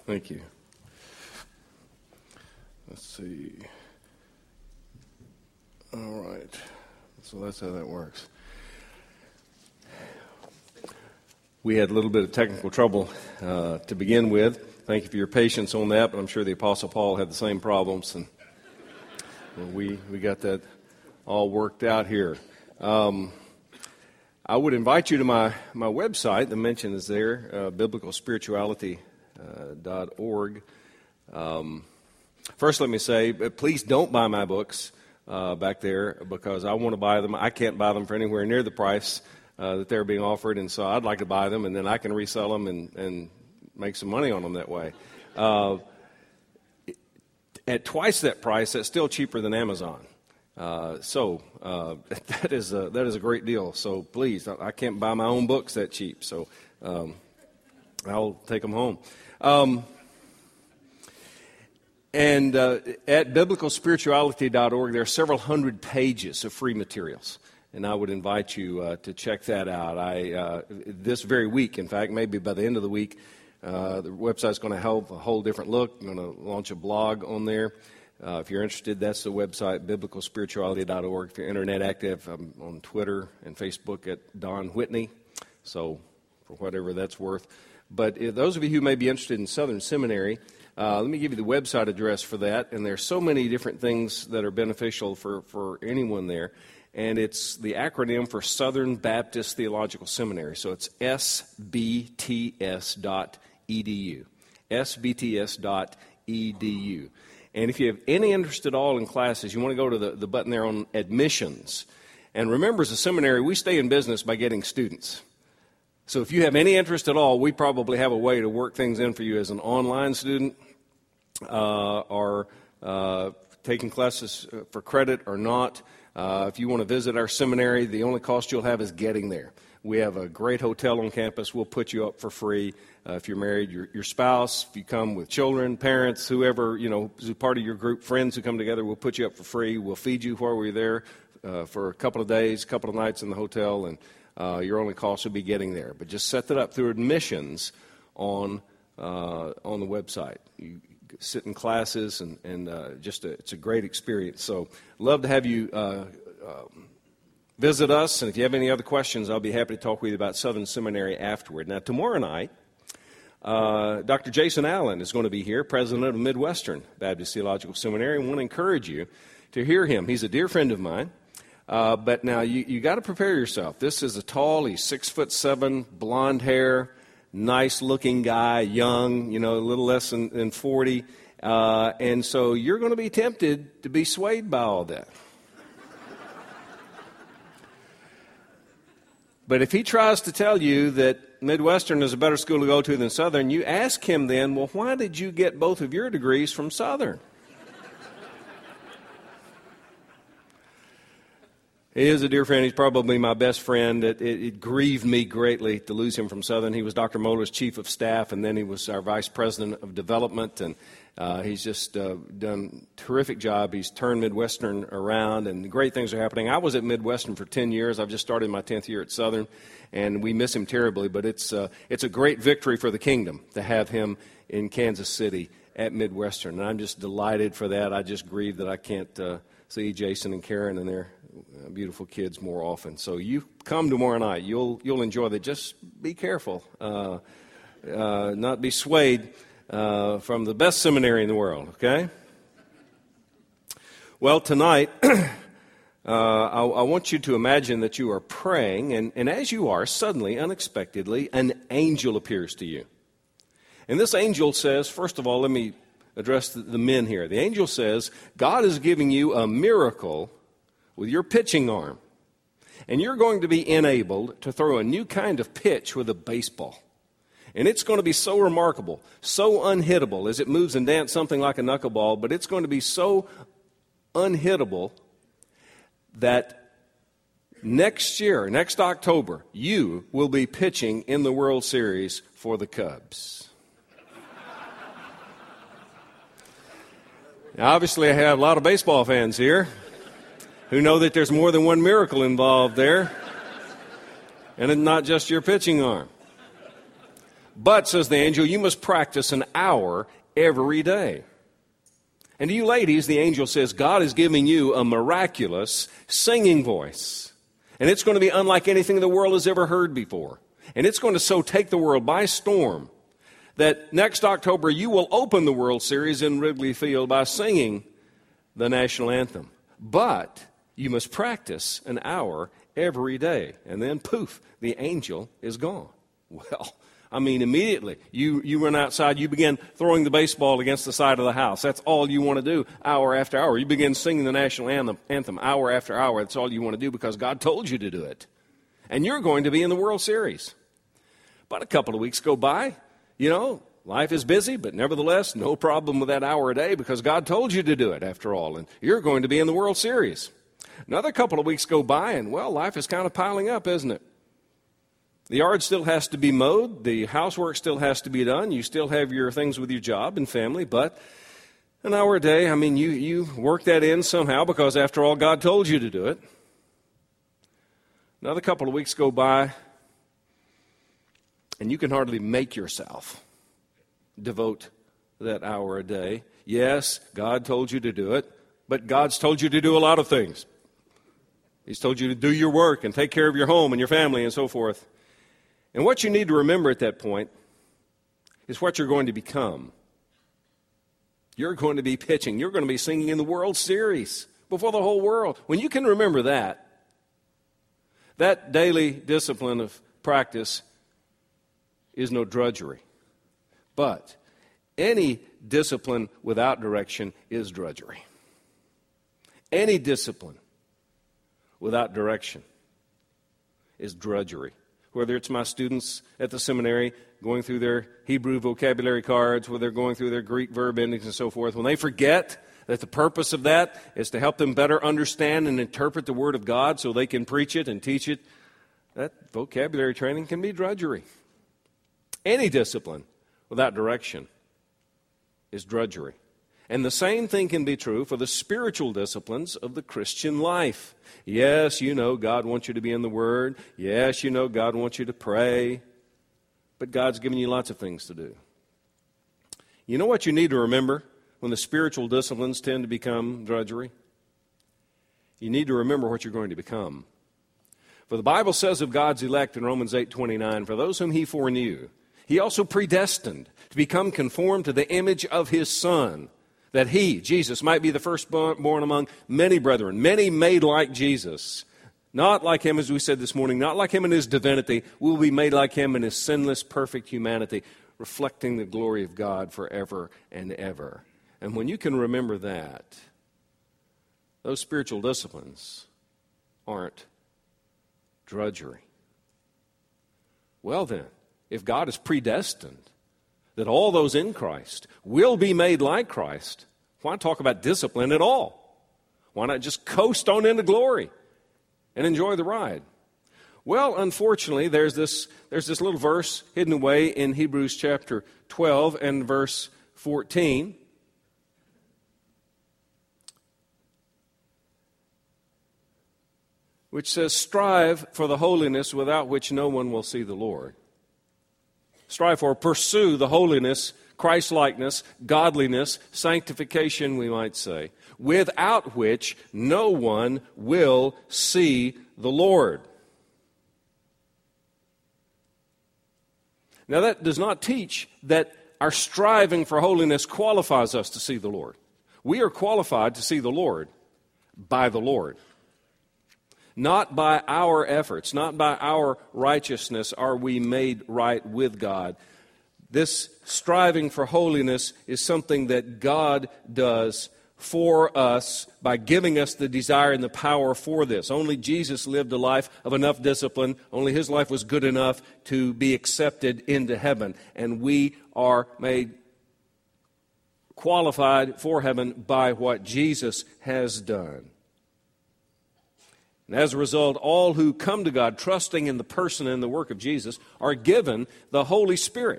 Thank you. Let's see. All right. So that's how that works. We had a little bit of technical trouble to begin with. Thank you for your patience on that, but I'm sure the Apostle Paul had the same problems, and we got that all worked out here. I would invite you to my website. The mention is there, biblicalspirituality.org. First, let me say, please don't buy my books back there, because I want to buy them. I can't buy them for anywhere near the price that they're being offered, and so I'd like to buy them, and then I can resell them and make some money on them that way. At twice that price, that's still cheaper than Amazon. So that is a great deal. So please, I can't buy my own books that cheap. So I'll take them home. And at biblicalspirituality.org, there are several hundred pages of free materials. And I would invite you to check that out. This very week, in fact, maybe by the end of the week, the website's going to have a whole different look. I'm going to launch a blog on there. If you're interested, that's the website, biblicalspirituality.org. If you're internet active, I'm on Twitter and Facebook at Don Whitney, so for whatever that's worth. But those of you who may be interested in Southern Seminary, let me give you the website address for that. And there's so many different things that are beneficial for anyone there. And it's the acronym for Southern Baptist Theological Seminary. So it's sbts.edu. sbts.edu. And if you have any interest at all in classes, you want to go to the button there on admissions. And remember, as a seminary, we stay in business by getting students. So if you have any interest at all, we probably have a way to work things in for you as an online student or taking classes for credit or not. If you want to visit our seminary, the only cost you'll have is getting there. We have a great hotel on campus. We'll put you up for free. If you're married, your spouse, if you come with children, parents, whoever, is part of your group, friends who come together, we'll put you up for free. We'll feed you while we're there for a couple of days, a couple of nights in the hotel, and your only cost will be getting there. But just set that up through admissions on the website. You sit in classes, and it's a great experience. So love to have you visit us, and if you have any other questions, I'll be happy to talk with you about Southern Seminary afterward. Now, tomorrow night, Dr. Jason Allen is going to be here, president of Midwestern Baptist Theological Seminary, and want to encourage you to hear him. He's a dear friend of mine, but now you got to prepare yourself. This is he's 6'7", blonde hair, nice-looking guy, young, a little less than 40, and so you're going to be tempted to be swayed by all that. But if he tries to tell you that Midwestern is a better school to go to than Southern, you ask him then, well, why did you get both of your degrees from Southern? He is a dear friend. He's probably my best friend. It grieved me greatly to lose him from Southern. He was Dr. Moeller's chief of staff, and then he was our vice president of development, and he's just done a terrific job. He's turned Midwestern around, and great things are happening. I was at Midwestern for 10 years. I've just started my 10th year at Southern, and we miss him terribly, but it's a great victory for the kingdom to have him in Kansas City at Midwestern, and I'm just delighted for that. I just grieve that I can't see Jason and Karen and their beautiful kids more often. So you come tomorrow night. You'll enjoy that. Just be careful, not be swayed from the best seminary in the world, okay? Well, tonight, I want you to imagine that you are praying, and as you are, suddenly, unexpectedly, an angel appears to you. And this angel says, first of all, let me address the men here. The angel says, God is giving you a miracle with your pitching arm, and you're going to be enabled to throw a new kind of pitch with a baseball. And it's going to be so remarkable, so unhittable as it moves and dances something like a knuckleball, but it's going to be so unhittable that next year, next October, you will be pitching in the World Series for the Cubs. Now, obviously, I have a lot of baseball fans here who know that there's more than one miracle involved there, and it's not just your pitching arm. But, says the angel, you must practice an hour every day. And to you ladies, the angel says, God is giving you a miraculous singing voice. And it's going to be unlike anything the world has ever heard before. And it's going to so take the world by storm that next October you will open the World Series in Wrigley Field by singing the national anthem. But you must practice an hour every day. And then, poof, the angel is gone. Well, I mean, immediately, you run outside, you begin throwing the baseball against the side of the house. That's all you want to do, hour after hour. You begin singing the national anthem hour after hour. That's all you want to do because God told you to do it. And you're going to be in the World Series. But a couple of weeks go by. You know, life is busy, but nevertheless, no problem with that hour a day because God told you to do it, after all. And you're going to be in the World Series. Another couple of weeks go by, and, well, life is kind of piling up, isn't it? The yard still has to be mowed. The housework still has to be done. You still have your things with your job and family, but an hour a day, I mean, you work that in somehow because, after all, God told you to do it. Another couple of weeks go by, and you can hardly make yourself devote that hour a day. Yes, God told you to do it, but God's told you to do a lot of things. He's told you to do your work and take care of your home and your family and so forth. And what you need to remember at that point is what you're going to become. You're going to be pitching. You're going to be singing in the World Series before the whole world. When you can remember that daily discipline of practice is no drudgery. But any discipline without direction is drudgery. Any discipline without direction is drudgery. Whether it's my students at the seminary going through their Hebrew vocabulary cards, whether they're going through their Greek verb endings and so forth, when they forget that the purpose of that is to help them better understand and interpret the Word of God so they can preach it and teach it, that vocabulary training can be drudgery. Any discipline without direction is drudgery. And the same thing can be true for the spiritual disciplines of the Christian life. Yes, you know God wants you to be in the Word. Yes, you know God wants you to pray. But God's given you lots of things to do. You know what you need to remember when the spiritual disciplines tend to become drudgery? You need to remember what you're going to become. For the Bible says of God's elect in Romans 8:29, for those whom He foreknew, He also predestined to become conformed to the image of His Son, that He, Jesus, might be the firstborn among many brethren, many made like Jesus. Not like Him, as we said this morning, not like Him in His divinity. We'll be made like Him in His sinless, perfect humanity, reflecting the glory of God forever and ever. And when you can remember that, those spiritual disciplines aren't drudgery. Well then, if God is predestined that all those in Christ will be made like Christ, why talk about discipline at all? Why not just coast on into glory and enjoy the ride? Well, unfortunately, there's this little verse hidden away in Hebrews chapter 12 and verse 14. Which says, strive for the holiness without which no one will see the Lord. Strive for, pursue the holiness, Christ-likeness, godliness, sanctification, we might say, without which no one will see the Lord. Now, that does not teach that our striving for holiness qualifies us to see the Lord. We are qualified to see the Lord by the Lord. Not by our efforts, not by our righteousness are we made right with God. This striving for holiness is something that God does for us by giving us the desire and the power for this. Only Jesus lived a life of enough discipline. Only His life was good enough to be accepted into heaven. And we are made qualified for heaven by what Jesus has done. And as a result, all who come to God trusting in the person and the work of Jesus are given the Holy Spirit.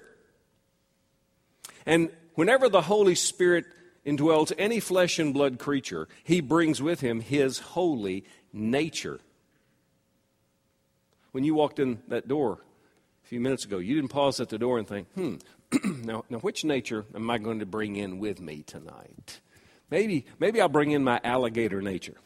And whenever the Holy Spirit indwells any flesh and blood creature, He brings with Him His holy nature. When you walked in that door a few minutes ago, you didn't pause at the door and think, now which nature am I going to bring in with me tonight? Maybe I'll bring in my alligator nature.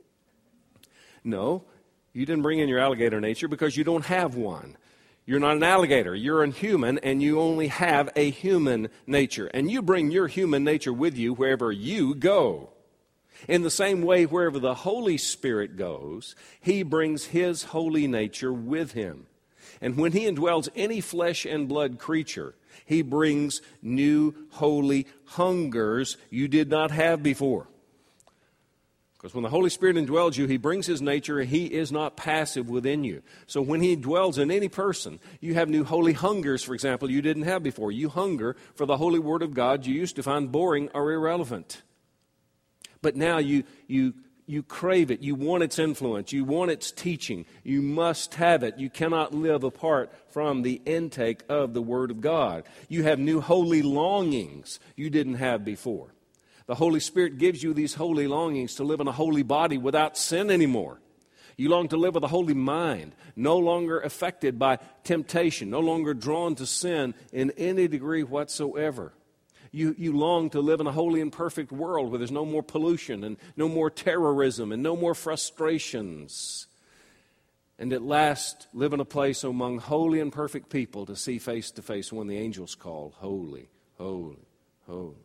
No, you didn't bring in your alligator nature because you don't have one. You're not an alligator. You're a human, and you only have a human nature. And you bring your human nature with you wherever you go. In the same way, wherever the Holy Spirit goes, He brings His holy nature with Him. And when He indwells any flesh and blood creature, He brings new holy hungers you did not have before. Because when the Holy Spirit indwells you, He brings His nature. He is not passive within you. So when He dwells in any person, you have new holy hungers, for example, you didn't have before. You hunger for the holy Word of God you used to find boring or irrelevant. But now you crave it. You want its influence. You want its teaching. You must have it. You cannot live apart from the intake of the Word of God. You have new holy longings you didn't have before. The Holy Spirit gives you these holy longings to live in a holy body without sin anymore. You long to live with a holy mind, no longer affected by temptation, no longer drawn to sin in any degree whatsoever. You long to live in a holy and perfect world where there's no more pollution and no more terrorism and no more frustrations. And at last, live in a place among holy and perfect people to see face to face when the angels call, holy, holy, holy.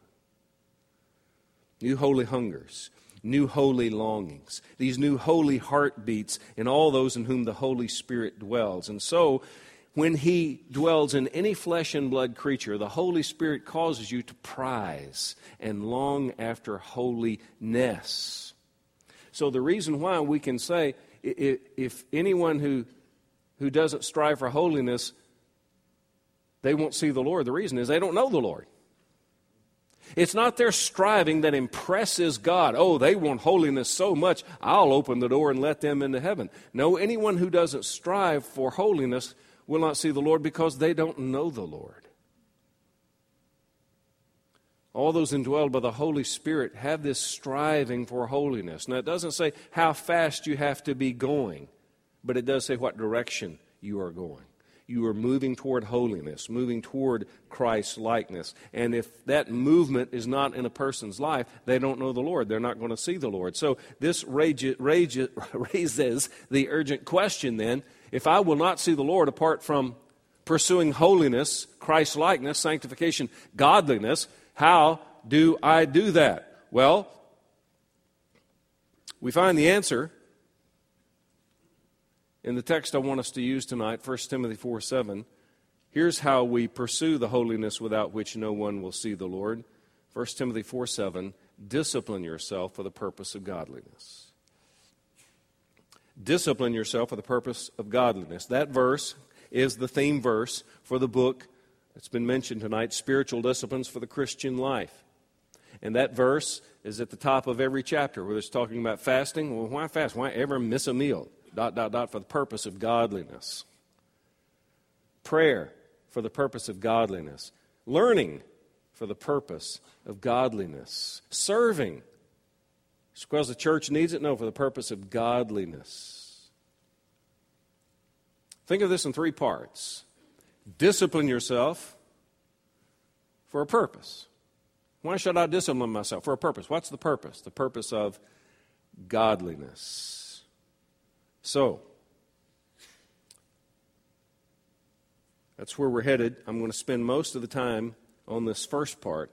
New holy hungers, new holy longings, these new holy heartbeats in all those in whom the Holy Spirit dwells. And so, when He dwells in any flesh and blood creature, the Holy Spirit causes you to prize and long after holiness. So the reason why we can say, if anyone who doesn't strive for holiness, they won't see the Lord, the reason is they don't know the Lord. It's not their striving that impresses God. Oh, they want holiness so much, I'll open the door and let them into heaven. No, anyone who doesn't strive for holiness will not see the Lord because they don't know the Lord. All those indwelled by the Holy Spirit have this striving for holiness. Now, it doesn't say how fast you have to be going, but it does say what direction you are going. You are moving toward holiness, moving toward Christ's likeness. And if that movement is not in a person's life, they don't know the Lord. They're not going to see the Lord. So this raises the urgent question then, if I will not see the Lord apart from pursuing holiness, Christ's likeness, sanctification, godliness, how do I do that? Well, we find the answer in the text I want us to use tonight, 1 Timothy 4:7, here's how we pursue the holiness without which no one will see the Lord. 1 Timothy 4:7, discipline yourself for the purpose of godliness. Discipline yourself for the purpose of godliness. That verse is the theme verse for the book that's been mentioned tonight, Spiritual Disciplines for the Christian Life. And that verse is at the top of every chapter where it's talking about fasting. Well, why fast? Why ever miss a meal? ... for the purpose of godliness. Prayer for the purpose of godliness. Learning for the purpose of godliness. Serving just because the church needs it? No, for the purpose of godliness. Think of this in three parts. Discipline yourself for a purpose. Why should I discipline myself? For a purpose. What's the purpose? The purpose of godliness. So, that's where we're headed. I'm going to spend most of the time on this first part,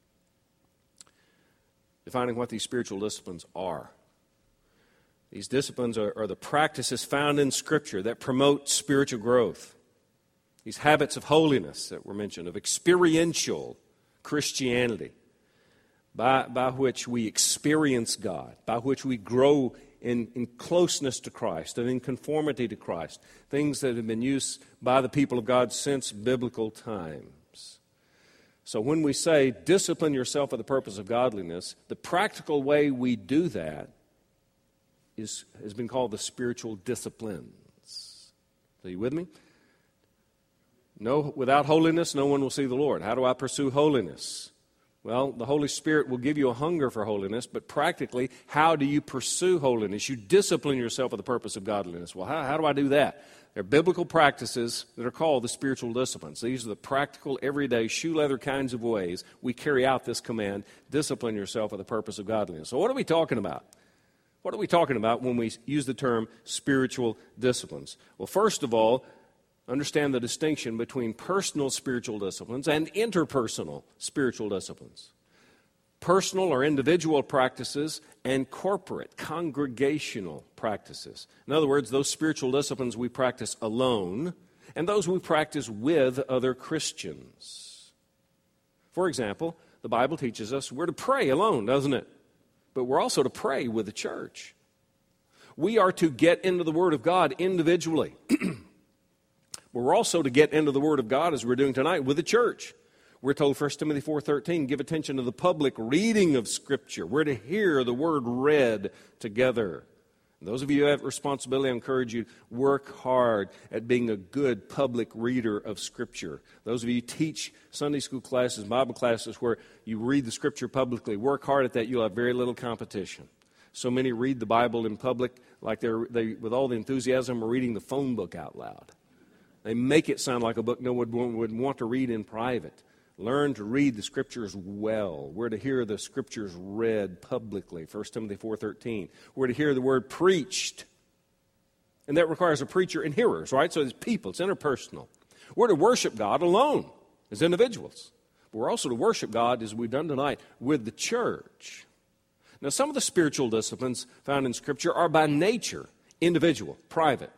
defining what these spiritual disciplines are. These disciplines are the practices found in Scripture that promote spiritual growth. These habits of holiness that were mentioned, of experiential Christianity, by which we experience God, by which we grow in closeness to Christ and in conformity to Christ, things that have been used by the people of God since biblical times. So when we say discipline yourself for the purpose of godliness, the practical way we do that has been called the spiritual disciplines. Are you with me? No, without holiness, no one will see the Lord. How do I pursue holiness? Well, the Holy Spirit will give you a hunger for holiness, but practically, how do you pursue holiness? You discipline yourself for the purpose of godliness. Well, how do I do that? There are biblical practices that are called the spiritual disciplines. These are the practical, everyday, shoe-leather kinds of ways we carry out this command, discipline yourself for the purpose of godliness. So what are we talking about? What are we talking about when we use the term spiritual disciplines? Well, first of all, understand the distinction between personal spiritual disciplines and interpersonal spiritual disciplines. Personal or individual practices and corporate, congregational practices. In other words, those spiritual disciplines we practice alone and those we practice with other Christians. For example, the Bible teaches us we're to pray alone, doesn't it? But we're also to pray with the church. We are to get into the Word of God individually. But we're also to get into the Word of God, as we're doing tonight, with the church. We're told, 1 Timothy 4:13, give attention to the public reading of Scripture. We're to hear the Word read together. And those of you who have responsibility, I encourage you, work hard at being a good public reader of Scripture. Those of you who teach Sunday school classes, Bible classes, where you read the Scripture publicly, work hard at that. You'll have very little competition. So many read the Bible in public like they with all the enthusiasm, are reading the phone book out loud. They make it sound like a book no one would want to read in private. Learn to read the Scriptures well. We're to hear the Scriptures read publicly, 1 Timothy 4:13. We're to hear the Word preached. And that requires a preacher and hearers, right? So it's people, it's interpersonal. We're to worship God alone as individuals. But we're also to worship God, as we've done tonight, with the church. Now, some of the spiritual disciplines found in Scripture are by nature individual, private.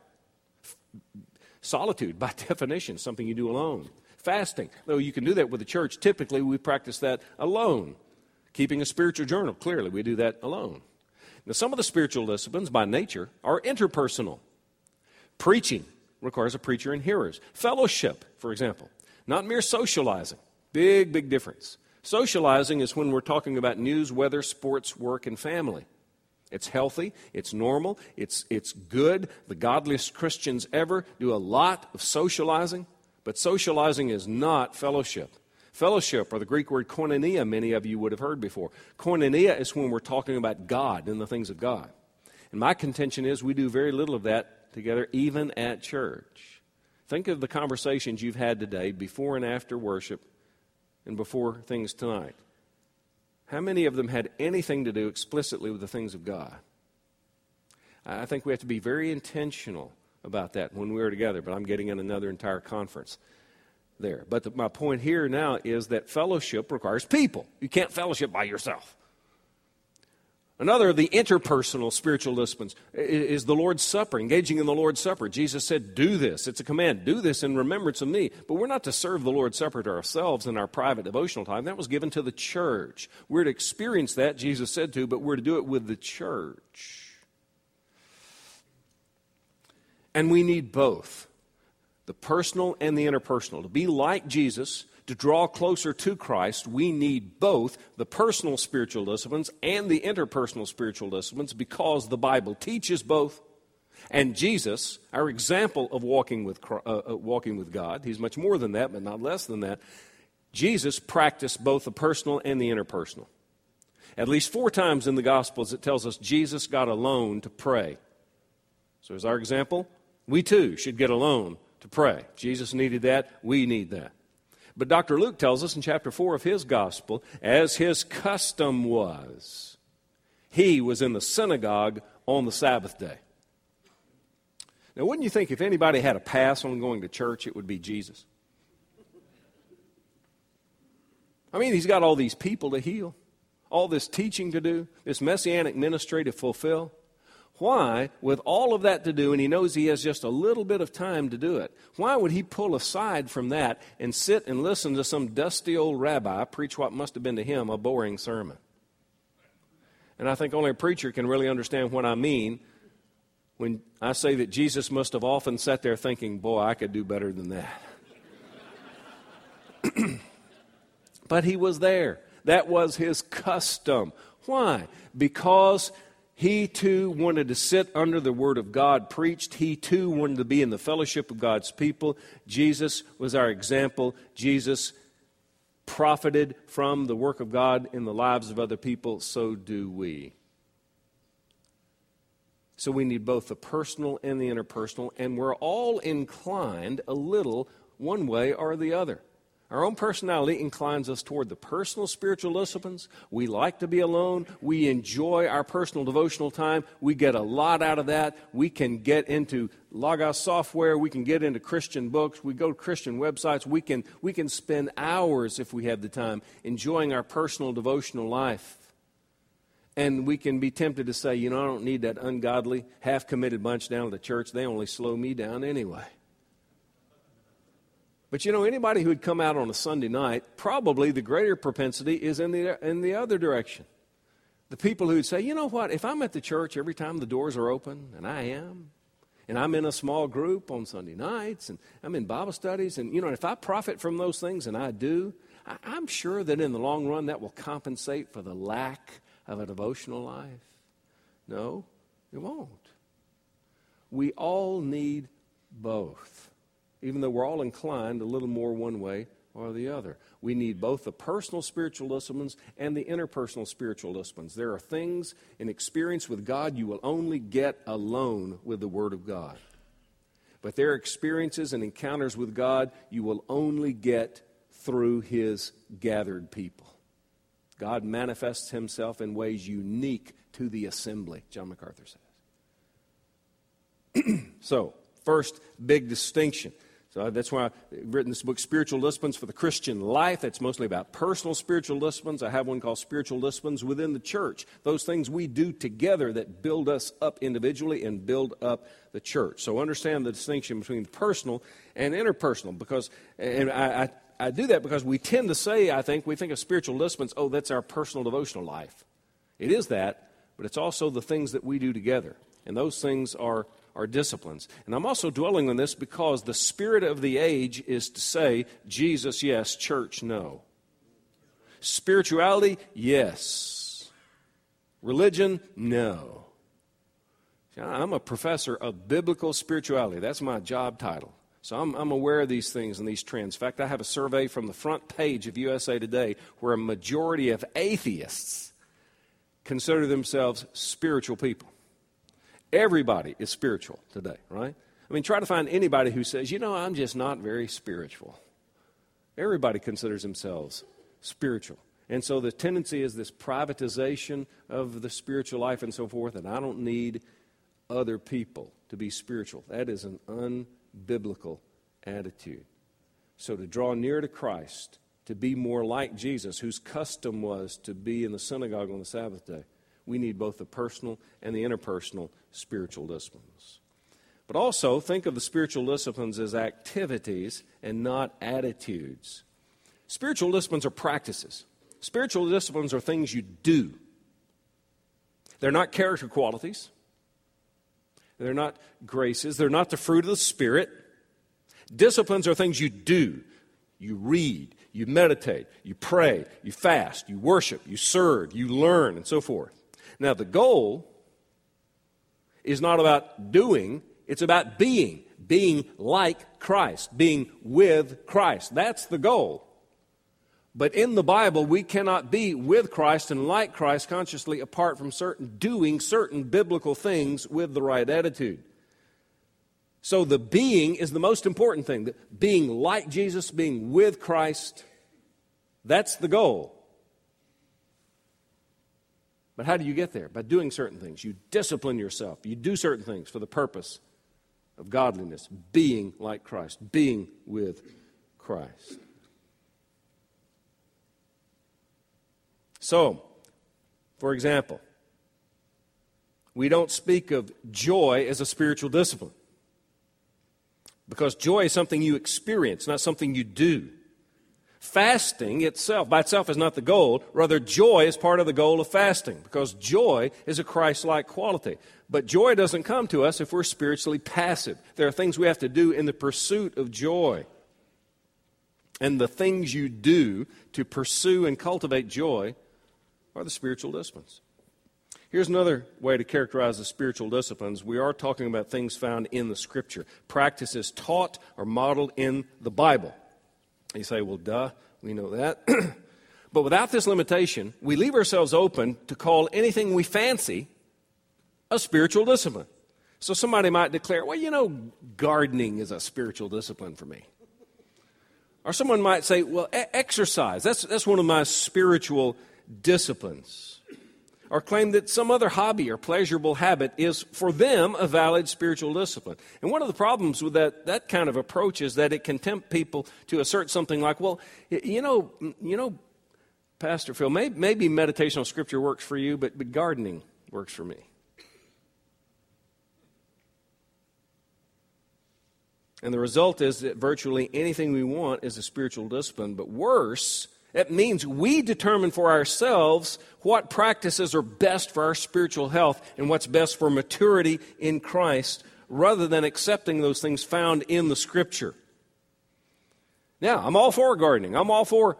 Solitude, by definition, something you do alone. Fasting, though you can do that with the church, typically we practice that alone. Keeping a spiritual journal, clearly we do that alone. Now, some of the spiritual disciplines, by nature, are interpersonal. Preaching requires a preacher and hearers. Fellowship, for example, not mere socializing. Big difference. Socializing is when we're talking about news, weather, sports, work, and family. It's healthy, it's normal, it's good. The godliest Christians ever do a lot of socializing, but socializing is not fellowship. Fellowship, or the Greek word koinonia, many of you would have heard before. Koinonia is when we're talking about God and the things of God. And my contention is we do very little of that together, even at church. Think of the conversations you've had today, before and after worship, and before things tonight. How many of them had anything to do explicitly with the things of God? I think we have to be very intentional about that when we're together, but I'm getting in another entire conference there. But my point here now is that fellowship requires people. You can't fellowship by yourself. Another of the interpersonal spiritual disciplines is the Lord's Supper, engaging in the Lord's Supper. Jesus said, do this. It's a command. Do this in remembrance of me. But we're not to serve the Lord's Supper to ourselves in our private devotional time. That was given to the church. We're to experience that, Jesus said to, but we're to do it with the church. And we need both, the personal and the interpersonal. To be like Jesus, to draw closer to Christ, we need both the personal spiritual disciplines and the interpersonal spiritual disciplines, because the Bible teaches both. And Jesus, our example of walking with God, he's much more than that, but not less than that. Jesus practiced both the personal and the interpersonal. At least 4 times in the Gospels it tells us Jesus got alone to pray. So as our example, we too should get alone to pray. Jesus needed that, we need that. But Dr. Luke tells us in chapter 4 of his gospel, as his custom was, he was in the synagogue on the Sabbath day. Now, wouldn't you think if anybody had a pass on going to church, it would be Jesus? I mean, he's got all these people to heal, all this teaching to do, this messianic ministry to fulfill. Why, with all of that to do, and he knows he has just a little bit of time to do it, why would he pull aside from that and sit and listen to some dusty old rabbi preach what must have been to him a boring sermon? And I think only a preacher can really understand what I mean when I say that Jesus must have often sat there thinking, boy, I could do better than that. But he was there. That was his custom. Why? Because he too wanted to sit under the Word of God preached. He too wanted to be in the fellowship of God's people. Jesus was our example. Jesus profited from the work of God in the lives of other people, so do we. So we need both the personal and the interpersonal, and we're all inclined a little one way or the other. Our own personality inclines us toward the personal spiritual disciplines. We like to be alone. We enjoy our personal devotional time. We get a lot out of that. We can get into Logos software. We can get into Christian books. We go to Christian websites. We can spend hours, if we have the time, enjoying our personal devotional life. And we can be tempted to say, I don't need that ungodly, half-committed bunch down at the church. They only slow me down anyway. But anybody who would come out on a Sunday night, probably the greater propensity is in the other direction. The people who'd say, if I'm at the church every time the doors are open, and I am, and I'm in a small group on Sunday nights, and I'm in Bible studies, and if I profit from those things, and I do, I'm sure that in the long run that will compensate for the lack of a devotional life. No, it won't. We all need both. Even though we're all inclined a little more one way or the other. We need both the personal spiritual disciplines and the interpersonal spiritual disciplines. There are things in experience with God you will only get alone with the Word of God. But there are experiences and encounters with God you will only get through His gathered people. God manifests Himself in ways unique to the assembly, John MacArthur says. So, first big distinction. So that's why I've written this book, Spiritual Disciplines for the Christian Life. That's mostly about personal spiritual disciplines. I have one called Spiritual Disciplines within the church. Those things we do together that build us up individually and build up the church. So understand the distinction between personal and interpersonal. And I do that because we tend to say, we think of spiritual disciplines, that's our personal devotional life. It is that, but it's also the things that we do together. And those things are disciplines. And I'm also dwelling on this because the spirit of the age is to say, Jesus, yes, church, no. Spirituality, yes. Religion, no. I'm a professor of biblical spirituality. That's my job title. So I'm aware of these things and these trends. In fact, I have a survey from the front page of USA Today where a majority of atheists consider themselves spiritual people. Everybody is spiritual today, right? Try to find anybody who says, I'm just not very spiritual. Everybody considers themselves spiritual. And so the tendency is this privatization of the spiritual life and so forth, and I don't need other people to be spiritual. That is an unbiblical attitude. So to draw near to Christ, to be more like Jesus, whose custom was to be in the synagogue on the Sabbath day, we need both the personal and the interpersonal spiritual disciplines. But also, think of the spiritual disciplines as activities and not attitudes. Spiritual disciplines are practices. Spiritual disciplines are things you do. They're not character qualities. They're not graces. They're not the fruit of the Spirit. Disciplines are things you do. You read, you meditate, you pray, you fast, you worship, you serve, you learn, and so forth. Now, the goal is not about doing, it's about being like Christ, being with Christ. That's the goal. But in the Bible, we cannot be with Christ and like Christ consciously apart from doing certain biblical things with the right attitude. So the being is the most important thing. Being like Jesus, being with Christ, that's the goal. But how do you get there? By doing certain things. You discipline yourself. You do certain things for the purpose of godliness, being like Christ, being with Christ. So, for example, we don't speak of joy as a spiritual discipline because joy is something you experience, not something you do. Fasting itself, by itself, is not the goal. Rather, joy is part of the goal of fasting because joy is a Christ-like quality. But joy doesn't come to us if we're spiritually passive. There are things we have to do in the pursuit of joy. And the things you do to pursue and cultivate joy are the spiritual disciplines. Here's another way to characterize the spiritual disciplines. We are talking about things found in the Scripture, practices taught or modeled in the Bible. You say, well, duh, We know that. But without this limitation, we leave ourselves open to call anything we fancy a spiritual discipline. So somebody might declare, well, gardening is a spiritual discipline for me. Or someone might say, well, exercise, that's one of my spiritual disciplines. Or claim that some other hobby or pleasurable habit is, for them, a valid spiritual discipline. And one of the problems with that kind of approach is that it can tempt people to assert something like, well, Pastor Phil, maybe meditation on Scripture works for you, but gardening works for me. And the result is that virtually anything we want is a spiritual discipline. But worse, it means we determine for ourselves what practices are best for our spiritual health and what's best for maturity in Christ, rather than accepting those things found in the Scripture. Now, I'm all for gardening. I'm all for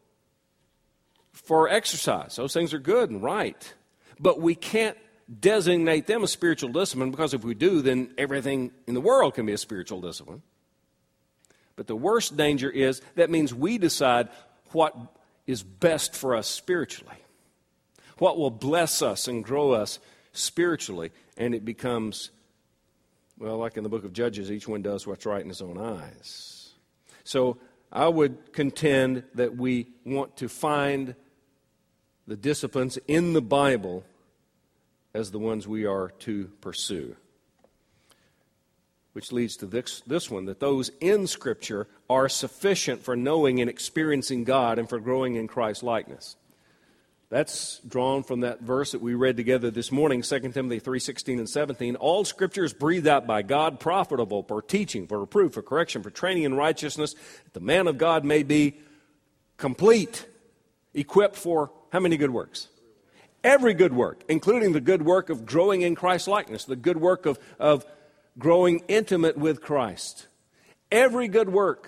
exercise. Those things are good and right. But we can't designate them a spiritual discipline, because if we do, then everything in the world can be a spiritual discipline. But the worst danger is that means we decide what is best for us spiritually, what will bless us and grow us spiritually, and it becomes, well, like in the book of Judges, each one does what's right in his own eyes. So I would contend that we want to find the disciplines in the Bible as the ones we are to pursue. Which leads to this one, that those in Scripture are sufficient for knowing and experiencing God and for growing in Christ's likeness. That's drawn from that verse that we read together this morning, 2 Timothy 3:16 and 17. All Scripture is breathed out by God, profitable for teaching, for reproof, for correction, for training in righteousness, that the man of God may be complete, equipped for how many good works? Every good work, including the good work of growing in Christ's likeness, the good work of growing intimate with Christ. Every good work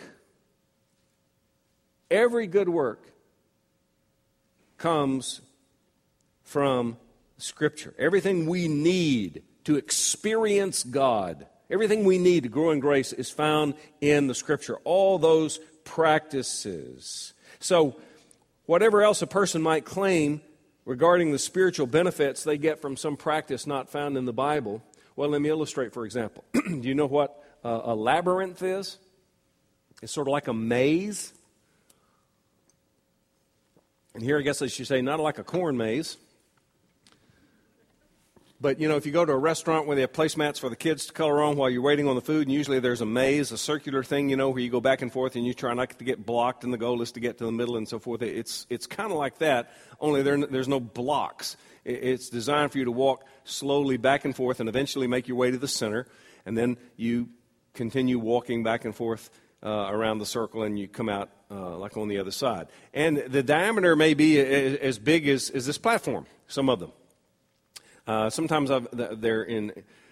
comes from Scripture. Everything we need to experience God, everything we need to grow in grace is found in the Scripture. All those practices. So, whatever else a person might claim regarding the spiritual benefits they get from some practice not found in the Bible, well, let me illustrate, for example. Do you know what a labyrinth is? It's sort of like a maze. And here, I guess I should say, not like a corn maze. But, if you go to a restaurant where they have placemats for the kids to color on while you're waiting on the food, and usually there's a maze, a circular thing, where you go back and forth and you try not to get blocked, and the goal is to get to the middle and so forth. It's kind of like that, only there's no blocks. It's designed for you to walk slowly back and forth and eventually make your way to the center, and then you continue walking back and forth around the circle, and you come out like on the other side. And the diameter may be as big as this platform, some of them. Sometimes they're in,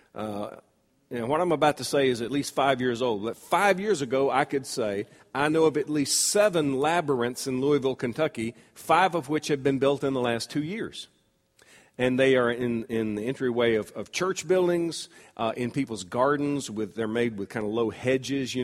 what I'm about to say is at least 5 years old. 5 years ago, I could say, I know of at least 7 labyrinths in Louisville, Kentucky, 5 of which have been built in the last 2 years. And they are in the entryway of church buildings, in people's gardens. They're made with kind of low hedges,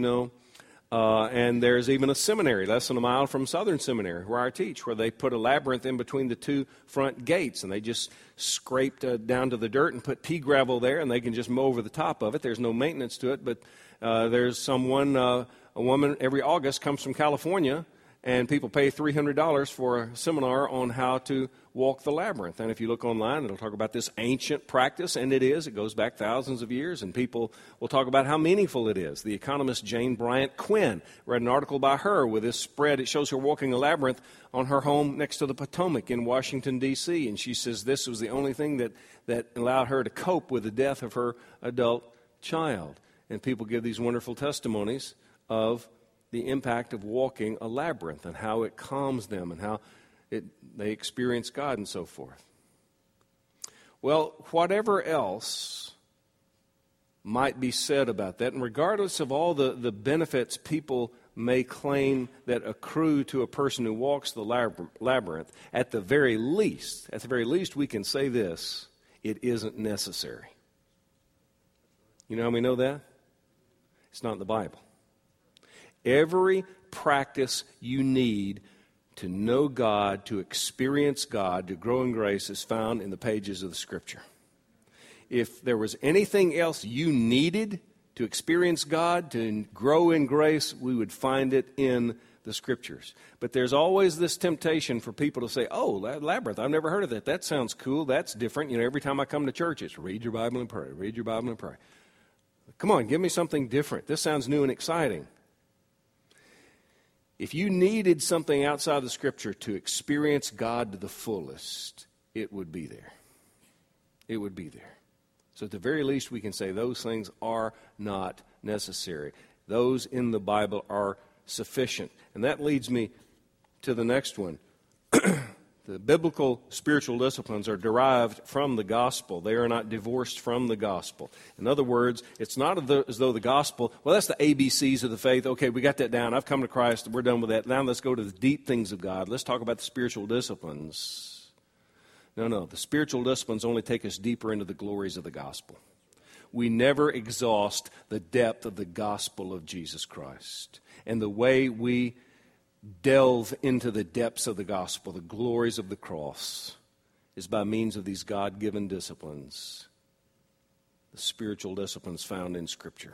And there's even a seminary less than a mile from Southern Seminary, where I teach, where they put a labyrinth in between the 2 front gates, and they just scraped down to the dirt and put pea gravel there, and they can just mow over the top of it. There's no maintenance to it, but there's a woman every August comes from California, and people pay $300 for a seminar on how to walk the labyrinth. And if you look online, it'll talk about this ancient practice, and it is. It goes back thousands of years, and people will talk about how meaningful it is. The economist Jane Bryant Quinn, read an article by her with this spread. It shows her walking a labyrinth on her home next to the Potomac in Washington, D.C., and she says this was the only thing that allowed her to cope with the death of her adult child. And people give these wonderful testimonies of the impact of walking a labyrinth and how it calms them and how they experience God and so forth. Well, whatever else might be said about that, and regardless of all the benefits people may claim that accrue to a person who walks the labyrinth, at the very least, we can say this: it isn't necessary. You know how we know that? It's not in the Bible. Every practice you need to know God, to experience God, to grow in grace is found in the pages of the Scripture. If there was anything else you needed to experience God, to grow in grace, we would find it in the Scriptures. But there's always this temptation for people to say, oh, Labyrinth, I've never heard of that. That sounds cool. That's different. Every time I come to church, it's read your Bible and pray, read your Bible and pray. Come on, give me something different. This sounds new and exciting. If you needed something outside the Scripture to experience God to the fullest, it would be there. It would be there. So at the very least, we can say those things are not necessary. Those in the Bible are sufficient. And that leads me to the next one. The biblical spiritual disciplines are derived from the gospel. They are not divorced from the gospel. In other words, it's not as though the gospel, well, that's the ABCs of the faith. Okay, we got that down. I've come to Christ. We're done with that. Now let's go to the deep things of God. Let's talk about the spiritual disciplines. No. The spiritual disciplines only take us deeper into the glories of the gospel. We never exhaust the depth of the gospel of Jesus Christ. And the way we delve into the depths of the gospel, the glories of the cross, is by means of these God-given disciplines, the spiritual disciplines found in Scripture.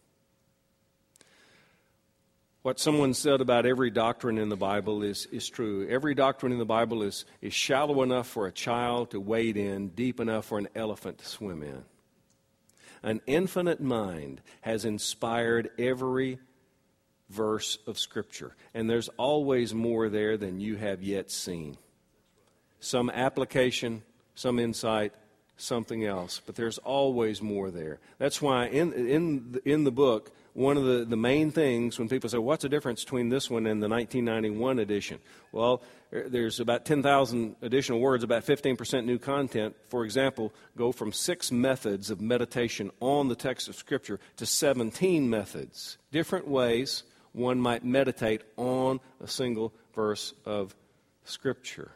What someone said about every doctrine in the Bible is true. Every doctrine in the Bible is shallow enough for a child to wade in, deep enough for an elephant to swim in. An infinite mind has inspired every verse of Scripture. And there's always more there than you have yet seen. Some application, some insight, something else. But there's always more there. That's why in the book, one of the main things when people say, what's the difference between this one and the 1991 edition? Well, there's about 10,000 additional words, about 15% new content. For example, go from 6 methods of meditation on the text of Scripture to 17 methods. Different ways one might meditate on a single verse of Scripture.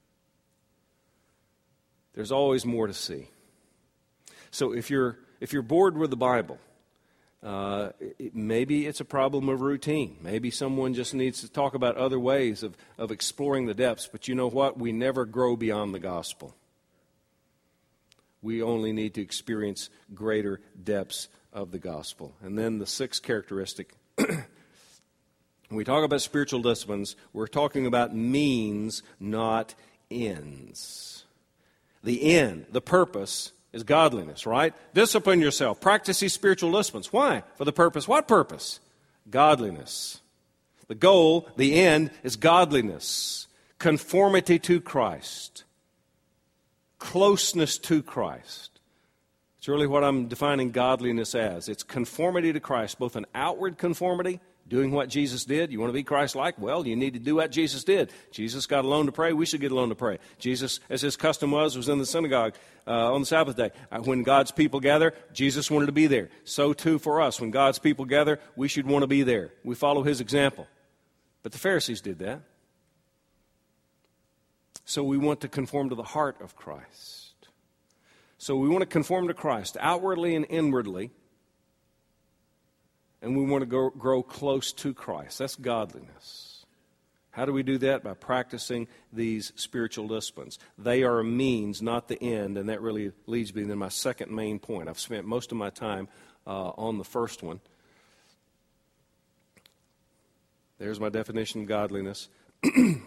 There's always more to see. So if you're bored with the Bible, maybe it's a problem of routine. Maybe someone just needs to talk about other ways of exploring the depths. But you know what? We never grow beyond the gospel. We only need to experience greater depths of the gospel. And then the 6th characteristic, when we talk about spiritual disciplines, we're talking about means, not ends. The end, the purpose, is godliness, right? Discipline yourself. Practice these spiritual disciplines. Why? For the purpose. What purpose? Godliness. The goal, the end, is godliness. Conformity to Christ. Closeness to Christ. It's really what I'm defining godliness as. It's conformity to Christ, both an outward conformity, doing what Jesus did. You want to be Christ-like? Well, you need to do what Jesus did. Jesus got alone to pray. We should get alone to pray. Jesus, as his custom was in the synagogue on the Sabbath day. When God's people gather, Jesus wanted to be there. So too for us. When God's people gather, we should want to be there. We follow his example. But the Pharisees did that. So we want to conform to the heart of Christ. So we want to conform to Christ outwardly and inwardly. And we want to grow close to Christ. That's godliness. How do we do that? By practicing these spiritual disciplines. They are a means, not the end. And that really leads me to my second main point. I've spent most of my time on the first one. There's my definition of godliness. And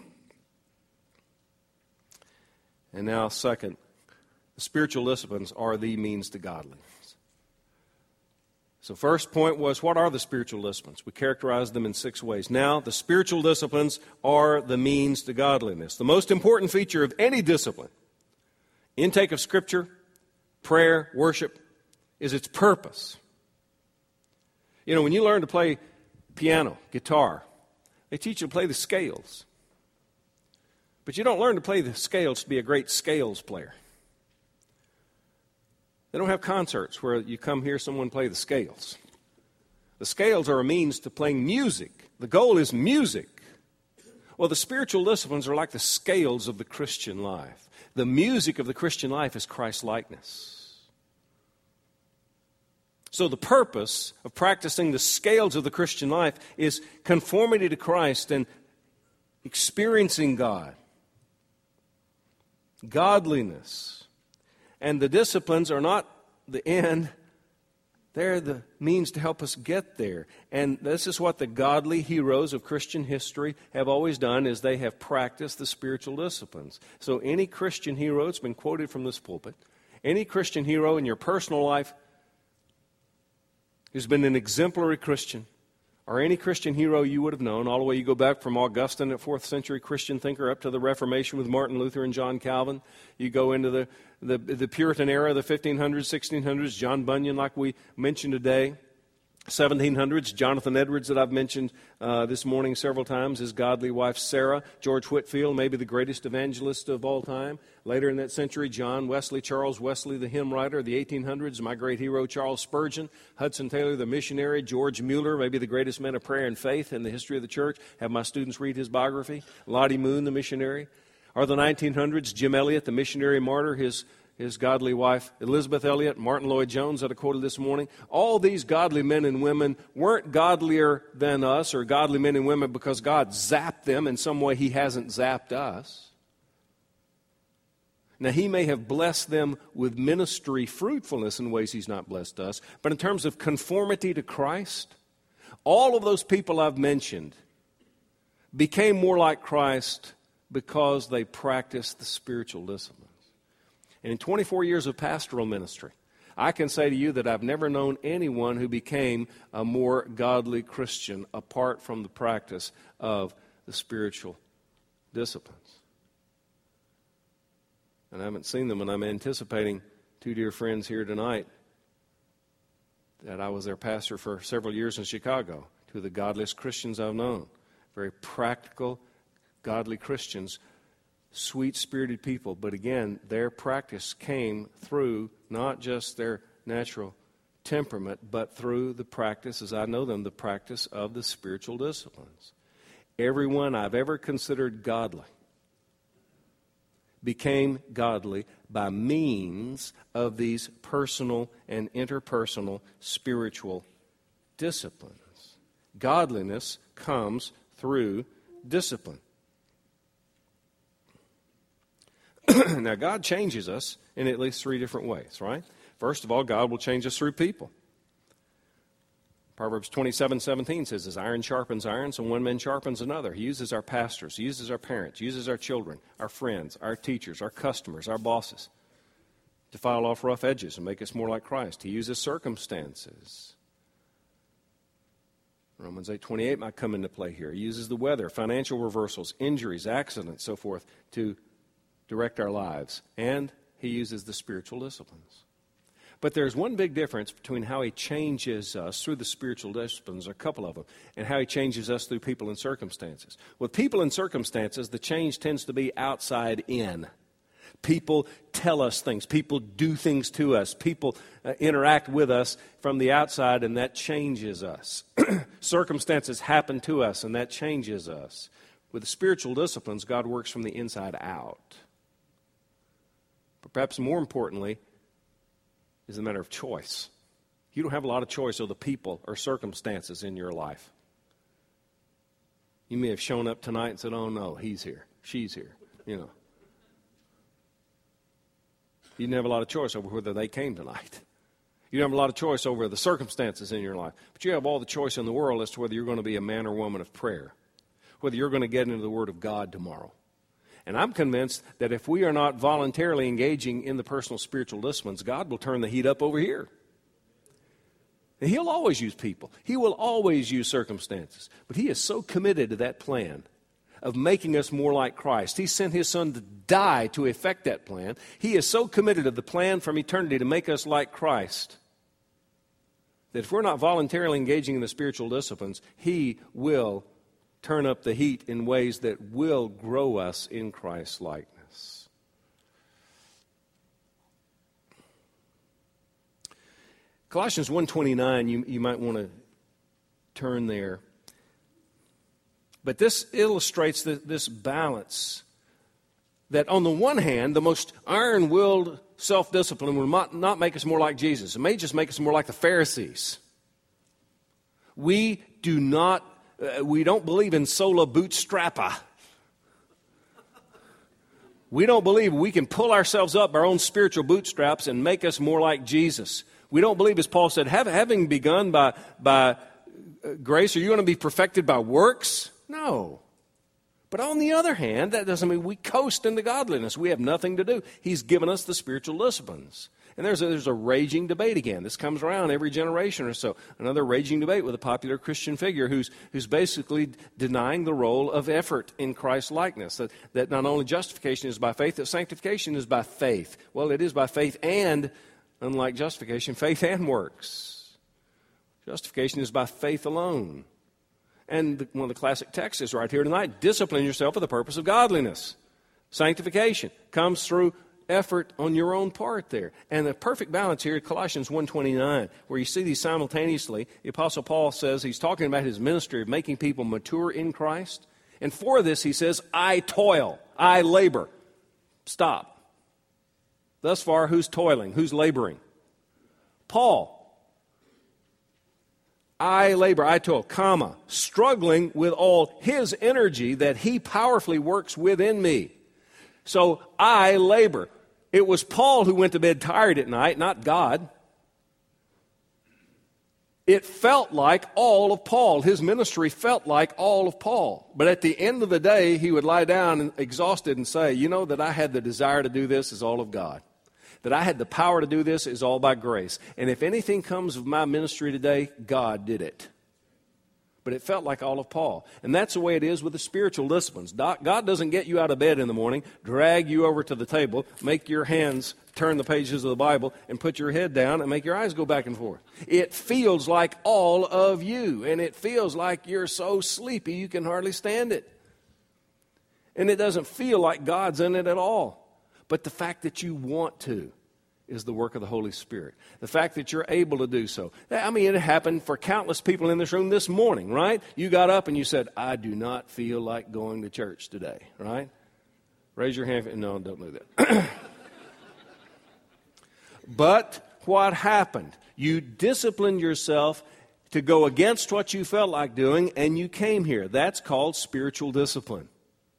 now, second, the spiritual disciplines are the means to godliness. So first point was, what are the spiritual disciplines? We characterize them in 6 ways. Now, the spiritual disciplines are the means to godliness. The most important feature of any discipline, intake of Scripture, prayer, worship, is its purpose. You know, when you learn to play piano, guitar, they teach you to play the scales. But you don't learn to play the scales to be a great scales player. They don't have concerts where you come hear someone play the scales. The scales are a means to playing music. The goal is music. Well, the spiritual disciplines are like the scales of the Christian life. The music of the Christian life is Christ-likeness. So the purpose of practicing the scales of the Christian life is conformity to Christ and experiencing God, godliness. And the disciplines are not the end. They're the means to help us get there. And this is what the godly heroes of Christian history have always done, is they have practiced the spiritual disciplines. So any Christian hero, it's been quoted from this pulpit, any Christian hero in your personal life who's been an exemplary Christian, or any Christian hero you would have known, all the way you go back from Augustine, a 4th century Christian thinker, up to the Reformation with Martin Luther and John Calvin. You go into the Puritan era, the 1500s, 1600s, John Bunyan, like we mentioned today. 1700s, Jonathan Edwards, that I've mentioned this morning several times, his godly wife Sarah, George Whitefield, maybe the greatest evangelist of all time. Later in that century, John Wesley, Charles Wesley, the hymn writer, the 1800s, my great hero Charles Spurgeon, Hudson Taylor, the missionary, George Mueller, maybe the greatest man of prayer and faith in the history of the church. Have my students read his biography. Lottie Moon, the missionary. Or the 1900s, Jim Elliot, the missionary martyr, his godly wife, Elizabeth Elliot, Martin Lloyd-Jones, that I quoted this morning. All these godly men and women weren't godlier than us, or godly men and women because God zapped them in some way He hasn't zapped us. Now, He may have blessed them with ministry fruitfulness in ways He's not blessed us, but in terms of conformity to Christ, all of those people I've mentioned became more like Christ because they practiced the spiritual disciplines. And in 24 years of pastoral ministry, I can say to you that I've never known anyone who became a more godly Christian apart from the practice of the spiritual disciplines. And I haven't seen them, and I'm anticipating two dear friends here tonight that I was their pastor for several years in Chicago, two of the godliest Christians I've known. Very practical, godly Christians. Sweet-spirited people, but again, their practice came through not just their natural temperament, but through the practice, as I know them, the practice of the spiritual disciplines. Everyone I've ever considered godly became godly by means of these personal and interpersonal spiritual disciplines. Godliness comes through discipline. Now, God changes us in at least three different ways, right? First of all, God will change us through people. Proverbs 27:17 says, as iron sharpens iron, so one man sharpens another. He uses our pastors, He uses our parents, He uses our children, our friends, our teachers, our customers, our bosses to file off rough edges and make us more like Christ. He uses circumstances. Romans 8:28 might come into play here. He uses the weather, financial reversals, injuries, accidents, so forth, to direct our lives. And He uses the spiritual disciplines. But there's one big difference between how He changes us through the spiritual disciplines, a couple of them, and how He changes us through people and circumstances. With people and circumstances, the change tends to be outside in. People tell us things. People do things to us. People interact with us from the outside, and that changes us. Circumstances happen to us, and that changes us. With the spiritual disciplines, God works from the inside out. But perhaps more importantly is a matter of choice. You don't have a lot of choice of the people or circumstances in your life. You may have shown up tonight and said, oh no, he's here, she's here, You didn't have a lot of choice over whether they came tonight. You don't have a lot of choice over the circumstances in your life. But you have all the choice in the world as to whether you're going to be a man or woman of prayer, whether you're going to get into the Word of God tomorrow. And I'm convinced that if we are not voluntarily engaging in the personal spiritual disciplines, God will turn the heat up over here. And He'll always use people. He will always use circumstances. But He is so committed to that plan of making us more like Christ. He sent His Son to die to effect that plan. He is so committed to the plan from eternity to make us like Christ that if we're not voluntarily engaging in the spiritual disciplines, He will turn up the heat in ways that will grow us in Christ's likeness. Colossians 1:29, you might want to turn there. But this illustrates this balance that on the one hand, the most iron-willed self-discipline will not make us more like Jesus. It may just make us more like the Pharisees. We don't believe in sola bootstrappa. We don't believe we can pull ourselves up our own spiritual bootstraps and make us more like Jesus. We don't believe, as Paul said, having begun by grace, are you going to be perfected by works? No. But on the other hand, that doesn't mean we coast into godliness. We have nothing to do. He's given us the spiritual disciplines. And there's a raging debate again. This comes around every generation or so. Another raging debate with a popular Christian figure who's basically denying the role of effort in Christ's likeness. That not only justification is by faith, that sanctification is by faith. Well, it is by faith and, unlike justification, faith and works. Justification is by faith alone. And one of the classic texts is right here tonight. Discipline yourself for the purpose of godliness. Sanctification comes through effort on your own part there. And the perfect balance here, Colossians 1:29, where you see these simultaneously. The Apostle Paul says he's talking about his ministry of making people mature in Christ. And for this, he says, I toil, I labor. Stop. Thus far, who's toiling? Who's laboring? Paul. I labor, I toil, struggling with all his energy that he powerfully works within me. So I labor. It was Paul who went to bed tired at night, not God. It felt like all of Paul. His ministry felt like all of Paul. But at the end of the day, he would lie down exhausted and say, you know, that I had the desire to do this is all of God. That I had the power to do this is all by grace. And if anything comes of my ministry today, God did it. But it felt like all of Paul. And that's the way it is with the spiritual disciplines. God doesn't get you out of bed in the morning, drag you over to the table, make your hands turn the pages of the Bible, and put your head down and make your eyes go back and forth. It feels like all of you. And it feels like you're so sleepy you can hardly stand it. And it doesn't feel like God's in it at all. But the fact that you want to is the work of the Holy Spirit. The fact that you're able to do so. I mean, it happened for countless people in this room this morning, right? You got up and you said, I do not feel like going to church today, right? Raise your hand. No, don't do that. But what happened? You disciplined yourself to go against what you felt like doing, and you came here. That's called spiritual discipline.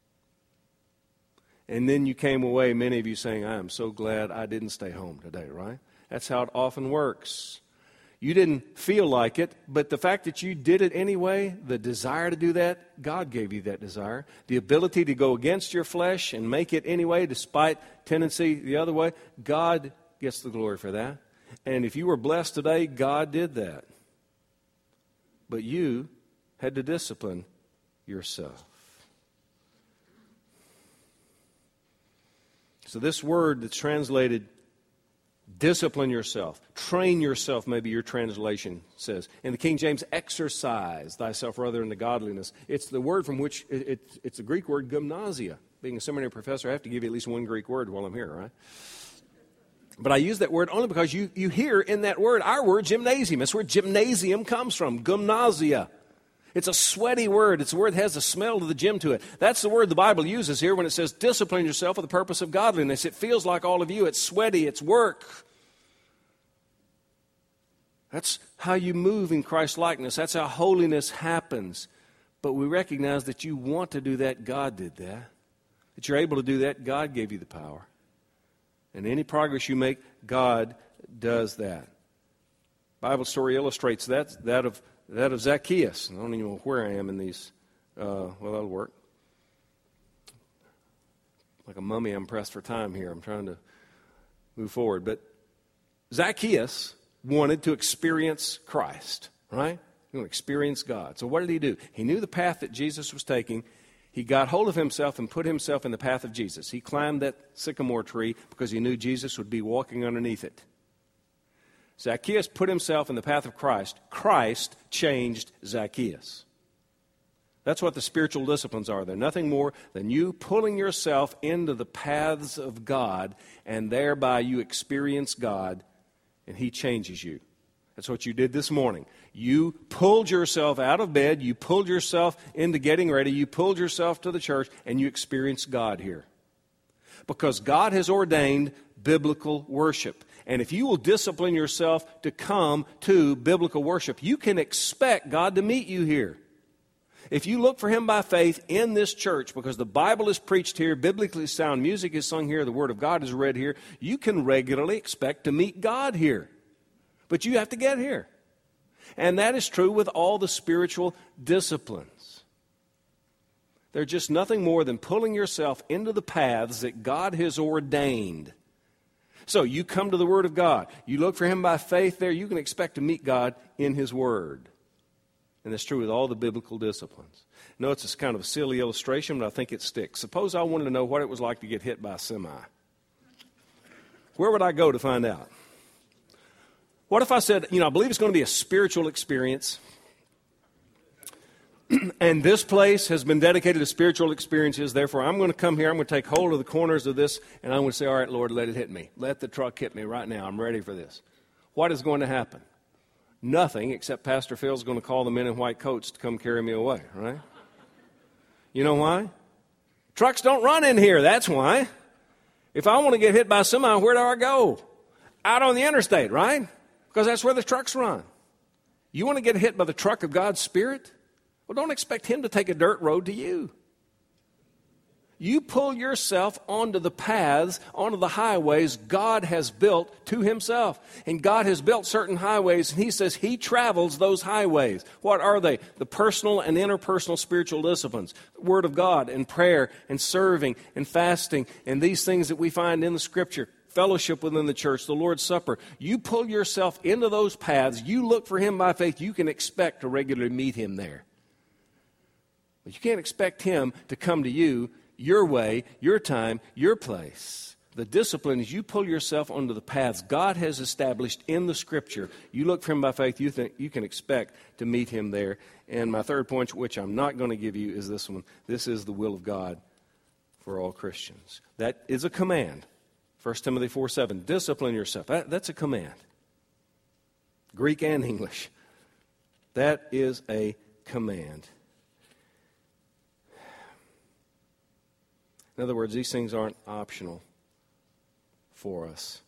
And then you came away, many of you saying, I am so glad I didn't stay home today, right? That's how it often works. You didn't feel like it, but the fact that you did it anyway, the desire to do that, God gave you that desire. The ability to go against your flesh and make it anyway, despite tendency the other way, God gets the glory for that. And if you were blessed today, God did that. But you had to discipline yourself. So this word that's translated, discipline yourself, train yourself, maybe your translation says. In the King James, exercise thyself rather into godliness. It's the word from which, it's the Greek word gymnasia. Being a seminary professor, I have to give you at least one Greek word while I'm here, right? But I use that word only because you hear in that word, our word, gymnasium. It's where gymnasium comes from, gymnasia. It's a sweaty word. It's a word that has the smell of the gym to it. That's the word the Bible uses here when it says discipline yourself for the purpose of godliness. It feels like all of you. It's sweaty. It's work. That's how you move in Christ's likeness. That's how holiness happens. But we recognize that you want to do that. God did that. That you're able to do that. God gave you the power. And any progress you make, God does that. Bible story illustrates that of Zacchaeus. I don't even know where I am in these. Well, that'll work. Like a mummy, I'm pressed for time here. I'm trying to move forward. But Zacchaeus wanted to experience Christ, right? He wanted to experience God. So what did he do? He knew the path that Jesus was taking. He got hold of himself and put himself in the path of Jesus. He climbed that sycamore tree because he knew Jesus would be walking underneath it. Zacchaeus put himself in the path of Christ. Christ changed Zacchaeus. That's what the spiritual disciplines are. They're nothing more than you pulling yourself into the paths of God, and thereby you experience God, and He changes you. That's what you did this morning. You pulled yourself out of bed, you pulled yourself into getting ready, you pulled yourself to the church, and you experienced God here. because God has ordained biblical worship. And if you will discipline yourself to come to biblical worship, you can expect God to meet you here. If you look for Him by faith in this church, because the Bible is preached here, biblically sound music is sung here, the Word of God is read here, you can regularly expect to meet God here. But you have to get here. And that is true with all the spiritual disciplines. They're just nothing more than pulling yourself into the paths that God has ordained. So you come to the Word of God. You look for Him by faith there, you can expect to meet God in His Word. And that's true with all the biblical disciplines. No, it's kind of a silly illustration, but I think it sticks. Suppose I wanted to know what it was like to get hit by a semi. Where would I go to find out? What if I said, I believe it's going to be a spiritual experience, and this place has been dedicated to spiritual experiences, therefore I'm going to come here, I'm going to take hold of the corners of this, and I'm going to say, all right, Lord, let it hit me. Let the truck hit me right now. I'm ready for this. What is going to happen? Nothing, except Pastor Phil's going to call the men in white coats to come carry me away, right? You know why? Trucks don't run in here, that's why. If I want to get hit by a semi, where do I go? Out on the interstate, right? Because that's where the trucks run. You want to get hit by the truck of God's Spirit? Well, don't expect Him to take a dirt road to you. You pull yourself onto the paths, onto the highways God has built to Himself. And God has built certain highways, and He says He travels those highways. What are they? The personal and interpersonal spiritual disciplines. The Word of God and prayer and serving and fasting and these things that we find in the Scripture. Fellowship within the church, the Lord's Supper. You pull yourself into those paths. You look for Him by faith. You can expect to regularly meet Him there. But you can't expect Him to come to you your way, your time, your place. The discipline is you pull yourself onto the paths God has established in the Scripture. You look for Him by faith, you can expect to meet Him there. And my third point, which I'm not going to give you, is this one. This is the will of God for all Christians. That is a command. 1 Timothy 4:7, discipline yourself. That's a command. Greek and English. That is a command. In other words, these things aren't optional for us.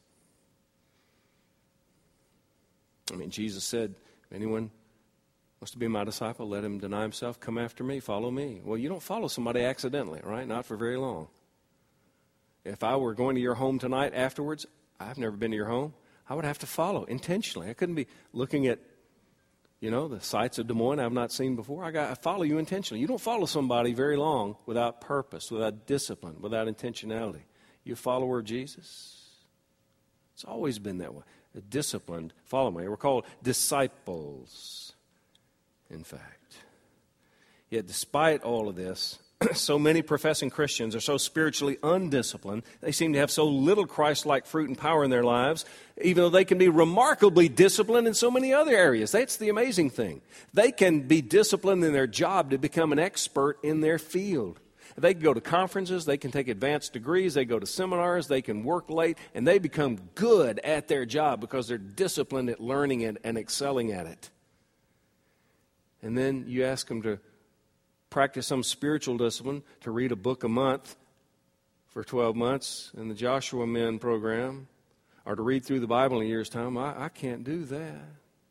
Jesus said, if anyone wants to be my disciple, let him deny himself, come after me, follow me. Well, you don't follow somebody accidentally, right? Not for very long. If I were going to your home tonight afterwards, I've never been to your home, I would have to follow intentionally. I couldn't be looking at, the sights of Des Moines I've not seen before. I follow you intentionally. You don't follow somebody very long without purpose, without discipline, without intentionality. You a follower of Jesus? It's always been that way. A disciplined follower. We're called disciples, in fact. Yet despite all of this, so many professing Christians are so spiritually undisciplined, they seem to have so little Christ-like fruit and power in their lives, even though they can be remarkably disciplined in so many other areas. That's the amazing thing. They can be disciplined in their job to become an expert in their field. They can go to conferences, they can take advanced degrees, they go to seminars, they can work late, and they become good at their job because they're disciplined at learning it and excelling at it. And then you ask them to practice some spiritual discipline, to read a book a month for 12 months in the Joshua Men program, or to read through the Bible in a year's time. I can't do that.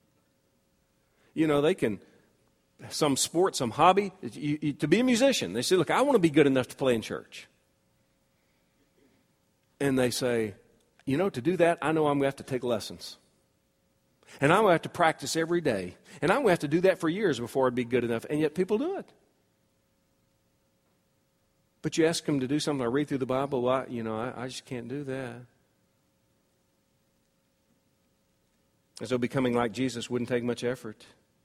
They can, some sport, some hobby, to be a musician. They say, look, I want to be good enough to play in church. And they say, to do that, I know I'm going to have to take lessons. And I'm going to have to practice every day. And I'm going to have to do that for years before I'd be good enough. And yet people do it. But you ask them to do something, I read through the Bible, I just can't do that. As though becoming like Jesus wouldn't take much effort.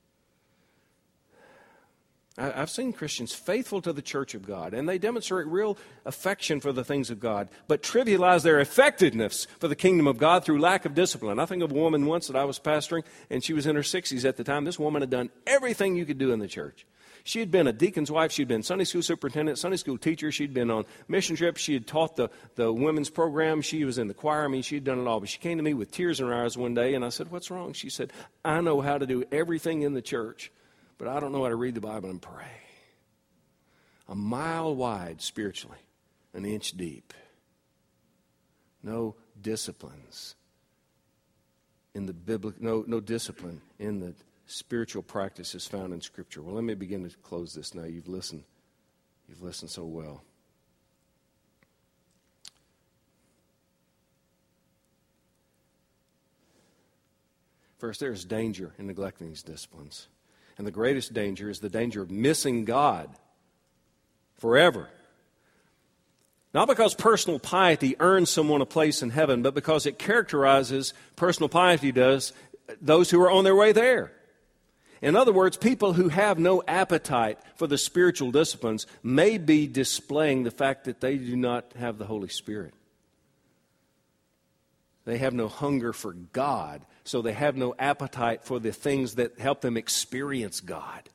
I've seen Christians faithful to the church of God, and they demonstrate real affection for the things of God, but trivialize their effectiveness for the kingdom of God through lack of discipline. I think of a woman once that I was pastoring, and she was in her 60s at the time. This woman had done everything you could do in the church. She had been a deacon's wife. She'd been Sunday school superintendent, Sunday school teacher. She'd been on mission trips. She had taught the women's program. She was in the choir. She'd done it all. But she came to me with tears in her eyes one day, and I said, what's wrong? She said, I know how to do everything in the church, but I don't know how to read the Bible and pray. A mile wide spiritually, an inch deep. no disciplines in the biblical, no discipline in the spiritual practices found in Scripture. Well, let me begin to close this now. You've listened so well. First, there is danger in neglecting these disciplines. And the greatest danger is the danger of missing God forever. Not because personal piety earns someone a place in heaven, but because it characterizes, personal piety does, those who are on their way there. In other words, people who have no appetite for the spiritual disciplines may be displaying the fact that they do not have the Holy Spirit. They have no hunger for God, so they have no appetite for the things that help them experience God.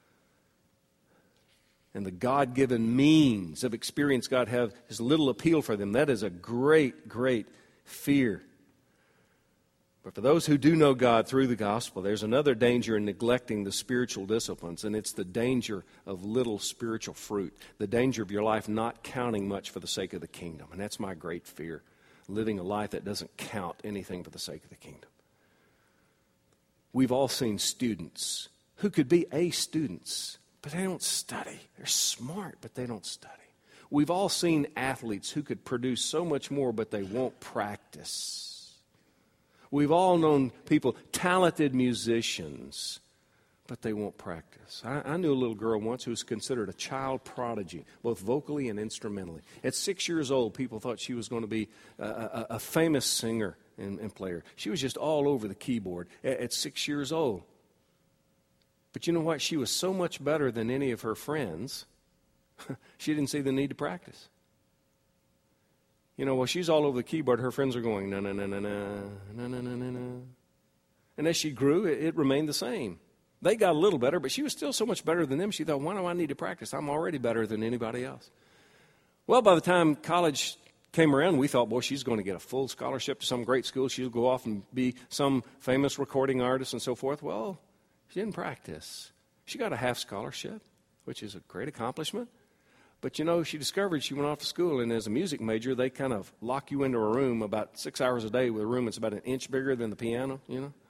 And the God-given means of experience God have as little appeal for them. That is a great, great fear. But for those who do know God through the gospel, there's another danger in neglecting the spiritual disciplines, and it's the danger of little spiritual fruit, the danger of your life not counting much for the sake of the kingdom. And that's my great fear, living a life that doesn't count anything for the sake of the kingdom. We've all seen students who could be A students, but they don't study. They're smart, but they don't study. We've all seen athletes who could produce so much more, but they won't practice. We've all known people, talented musicians, but they won't practice. I knew a little girl once who was considered a child prodigy, both vocally and instrumentally. At 6 years old, people thought she was going to be a famous singer and player. She was just all over the keyboard at 6 years old. But you know what? She was so much better than any of her friends, she didn't see the need to practice. You know, while she's all over the keyboard, her friends are going, na, na, na, na, na, na, na, na, na, na. And as she grew, it remained the same. They got a little better, but she was still so much better than them. She thought, why do I need to practice? I'm already better than anybody else. Well, by the time college came around, we thought, boy, she's going to get a full scholarship to some great school. She'll go off and be some famous recording artist and so forth. Well, she didn't practice. She got a half scholarship, which is a great accomplishment. But, you know, she discovered she went off to school, and as a music major, they kind of lock you into a room about 6 hours a day with a room that's about an inch bigger than the piano, you know.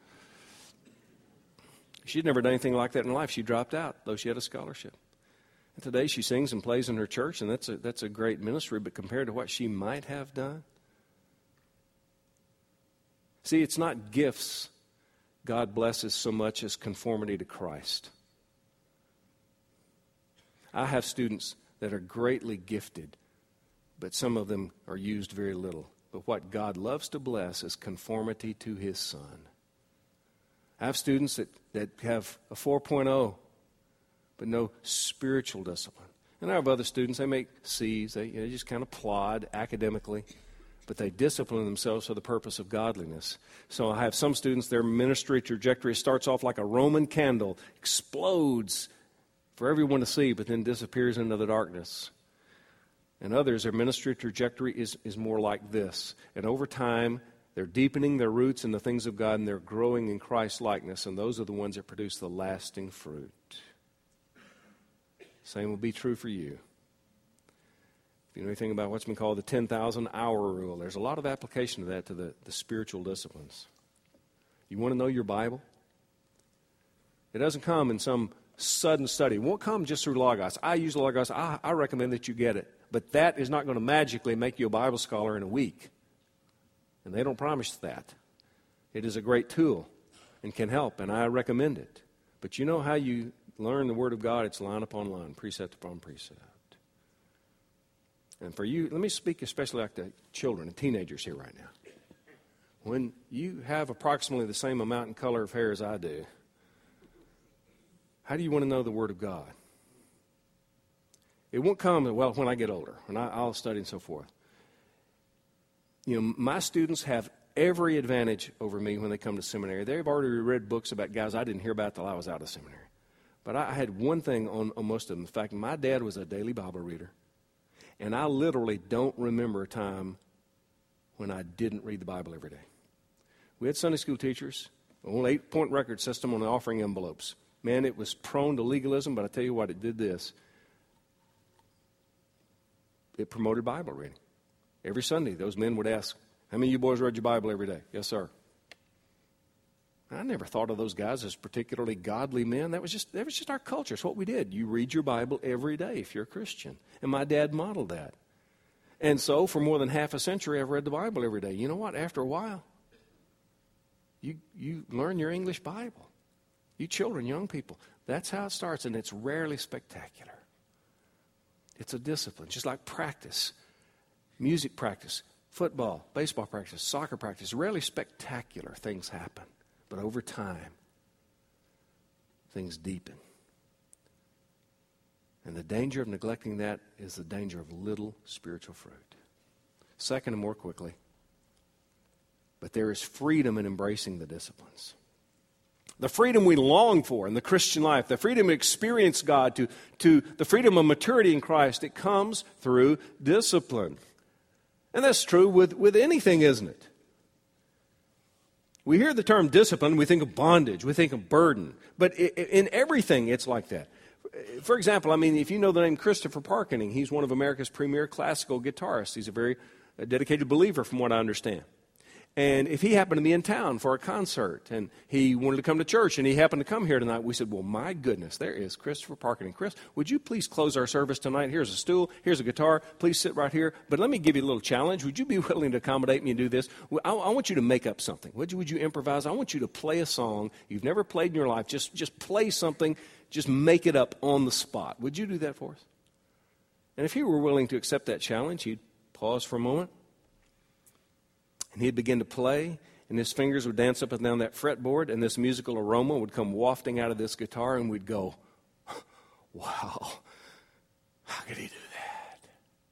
She'd never done anything like that in life. She dropped out, though she had a scholarship. And today she sings and plays in her church, and that's a great ministry, but compared to what she might have done. See, it's not gifts God blesses so much as conformity to Christ. I have students that are greatly gifted, but some of them are used very little. But what God loves to bless is conformity to His Son. I have students that have a 4.0, but no spiritual discipline. And I have other students, they make C's, they just kind of plod academically, but they discipline themselves for the purpose of godliness. So I have some students, their ministry trajectory starts off like a Roman candle, explodes for everyone to see, but then disappears into the darkness. And others, their ministry trajectory is more like this. And over time, they're deepening their roots in the things of God, and they're growing in Christ's likeness, and those are the ones that produce the lasting fruit. Same will be true for you. If you know anything about what's been called the 10,000-hour rule, there's a lot of application of that to the spiritual disciplines. You want to know your Bible? It doesn't come in some sudden study. It won't come just through Logos. I use Logos. I recommend that you get it. But that is not going to magically make you a Bible scholar in a week. And they don't promise that. It is a great tool and can help, and I recommend it. But you know how you learn the Word of God? It's line upon line, precept upon precept. And for you, let me speak especially like to children and teenagers here right now. When you have approximately the same amount and color of hair as I do, how do you want to know the Word of God? It won't come, well, when I get older, and I'll study and so forth. You know, my students have every advantage over me when they come to seminary. They've already read books about guys I didn't hear about till I was out of seminary. But I had one thing on most of them. In fact, my dad was a daily Bible reader. And I literally don't remember a time when I didn't read the Bible every day. We had Sunday school teachers, an 8-point record system on the offering envelopes. Man, it was prone to legalism, but I tell you what, it did this. It promoted Bible reading. Every Sunday, those men would ask, How many of you boys read your Bible every day? Yes, sir. I never thought of those guys as particularly godly men. That was just our culture. It's what we did. You read your Bible every day if you're a Christian. And my dad modeled that. And so for more than half a century, I've read the Bible every day. You know what? After a while, you learn your English Bible. You children, young people. That's how it starts, and it's rarely spectacular. It's a discipline, just like practice, music practice, football, baseball practice, soccer practice. Rarely spectacular things happen, but over time, things deepen. And the danger of neglecting that is the danger of little spiritual fruit. Second, and more quickly, but there is freedom in embracing the disciplines. The freedom we long for in the Christian life, the freedom to experience God, to the freedom of maturity in Christ, it comes through discipline. And that's true with anything, isn't it? We hear the term discipline, we think of bondage, we think of burden. But in everything, it's like that. For example, I mean, if you know the name Christopher Parkening, he's one of America's premier classical guitarists. He's a very dedicated believer, from what I understand. And if he happened to be in town for a concert and he wanted to come to church and he happened to come here tonight, we said, well, my goodness, there is Christopher Parkening. Chris, would you please close our service tonight? Here's a stool. Here's a guitar. Please sit right here. But let me give you a little challenge. Would you be willing to accommodate me and do this? I want you to make up something. Would you improvise? I want you to play a song you've never played in your life. Just play something. Just make it up on the spot. Would you do that for us? And if he were willing to accept that challenge, he'd pause for a moment. And he'd begin to play, and his fingers would dance up and down that fretboard, and this musical aroma would come wafting out of this guitar, and we'd go, wow, how could he do that?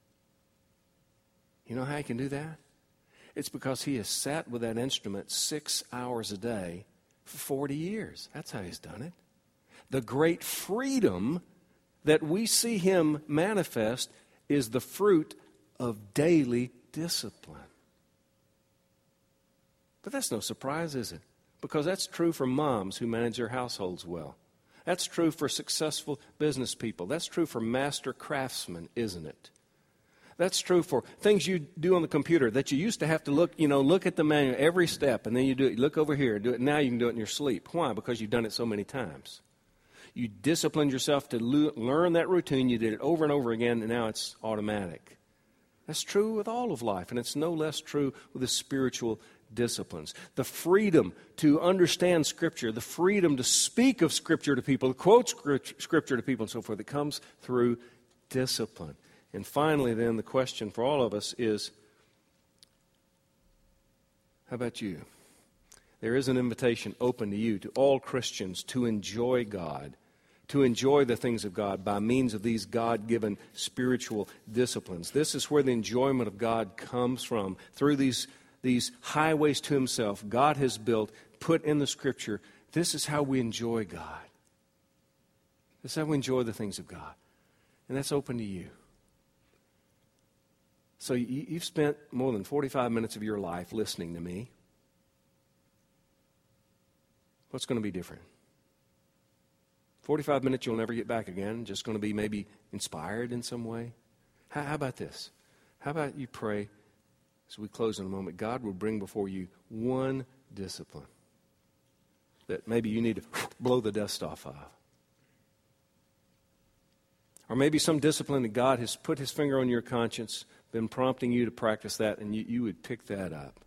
You know how he can do that? It's because he has sat with that instrument 6 hours a day for 40 years. That's how he's done it. The great freedom that we see him manifest is the fruit of daily discipline. But that's no surprise, is it? Because that's true for moms who manage their households well. That's true for successful business people. That's true for master craftsmen, isn't it? That's true for things you do on the computer that you used to have to look at the manual every step, and then you do it. You look over here and do it. Now you can do it in your sleep. Why? Because you've done it so many times. You disciplined yourself to learn that routine. You did it over and over again, and now it's automatic. That's true with all of life, and it's no less true with the spiritual disciplines. The freedom to understand Scripture, the freedom to speak of Scripture to people, to quote Scripture to people and so forth, it comes through discipline. And finally, then, the question for all of us is, how about you? There is an invitation open to you, to all Christians, to enjoy God, to enjoy the things of God by means of these God-given spiritual disciplines. This is where the enjoyment of God comes from, through these highways to Himself God has built, put in the Scripture. This is how we enjoy God. This is how we enjoy the things of God. And that's open to you. So you've spent more than 45 minutes of your life listening to me. What's going to be different? 45 minutes you'll never get back again, just going to be maybe inspired in some way. How about this? How about you pray, as we close in a moment, God will bring before you one discipline that maybe you need to blow the dust off of. Or maybe some discipline that God has put His finger on your conscience, been prompting you to practice that, and you would pick that up.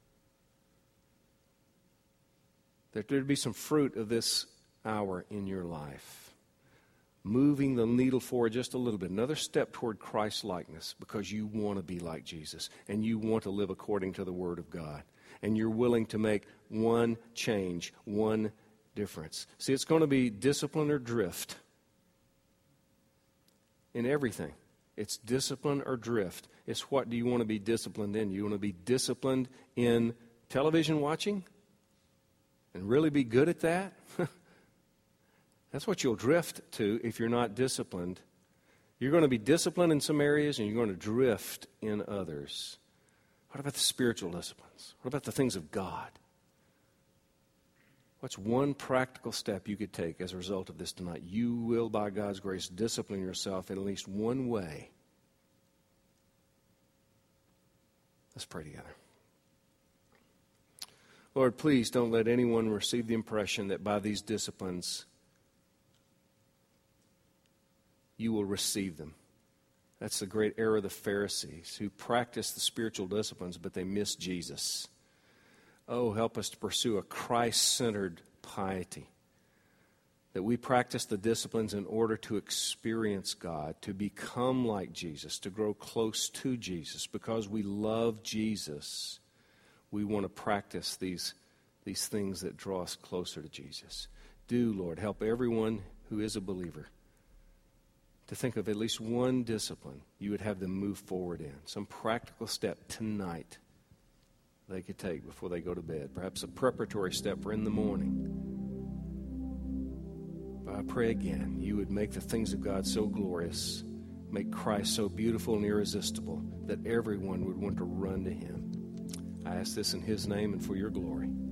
That there'd be some fruit of this hour in your life, moving the needle forward just a little bit, another step toward Christ-likeness, because you want to be like Jesus, and you want to live according to the Word of God, and you're willing to make one change, one difference. See, it's going to be discipline or drift in everything. It's discipline or drift. It's what do you want to be disciplined in? You want to be disciplined in television watching and really be good at that? That's what you'll drift to if you're not disciplined. You're going to be disciplined in some areas and you're going to drift in others. What about the spiritual disciplines? What about the things of God? What's one practical step you could take as a result of this tonight? You will, by God's grace, discipline yourself in at least one way. Let's pray together. Lord, please don't let anyone receive the impression that by these disciplines you will receive them. That's the great error of the Pharisees, who practice the spiritual disciplines, but they miss Jesus. Oh, help us to pursue a Christ-centered piety, that we practice the disciplines in order to experience God, to become like Jesus, to grow close to Jesus. Because we love Jesus, we want to practice these things that draw us closer to Jesus. Do, Lord, help everyone who is a believer to think of at least one discipline you would have them move forward in, some practical step tonight they could take before they go to bed, perhaps a preparatory step for in the morning. But I pray again, you would make the things of God so glorious, make Christ so beautiful and irresistible, that everyone would want to run to him. I ask this in his name and for your glory.